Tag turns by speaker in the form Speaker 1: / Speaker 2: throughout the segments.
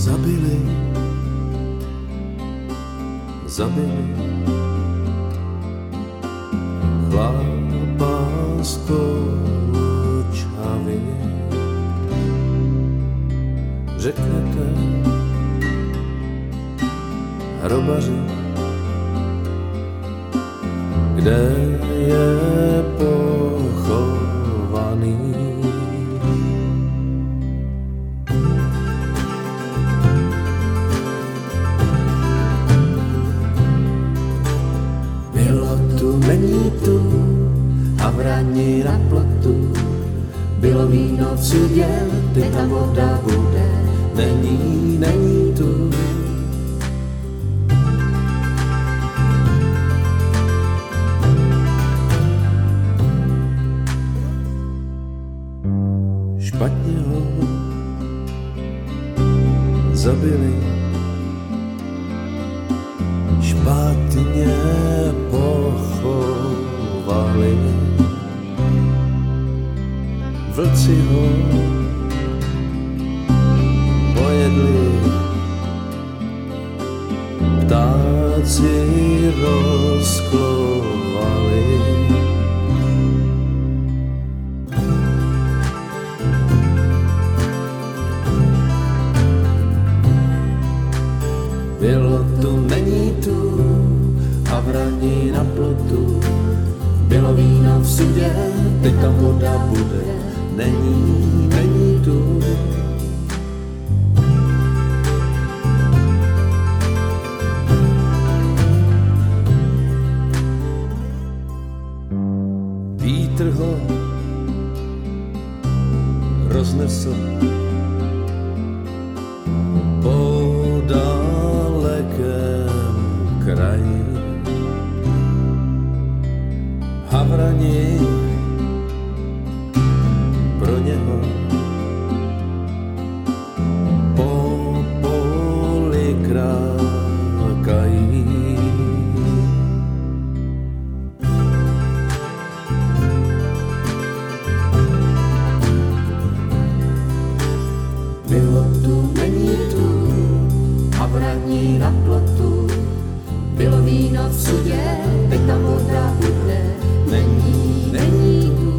Speaker 1: zabili chlapa z Kočavy. Řeknete hrobaři, kde je pochovaný. Bylo tu, není tu, havrani na plotu, bylo víno v sudě, teď ta voda bude, není, není tu. Špatně ho zabili, špatně pochovali, vlci ho pojedli, ptáci rozklovali. Bylo tu, není tu, havrani na plotu, bylo víno v sudě, teď tam voda bude, není, není tu. Vítr ho roznesl po dalekém kraji. Havrani pro něho po poli krákají. Bylo tu, není tu, havrani na plotu, bylo víno v sudě, teď ta voda bude, není, není tu.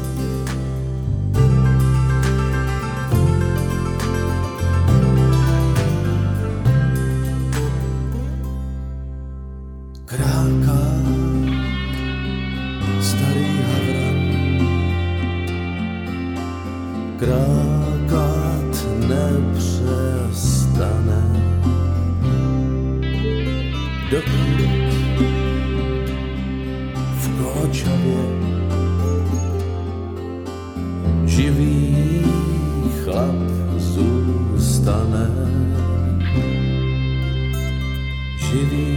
Speaker 1: Kráká starý havran, krákat nepřestane, dokud v Kočavě živý chlap zůstane. Živý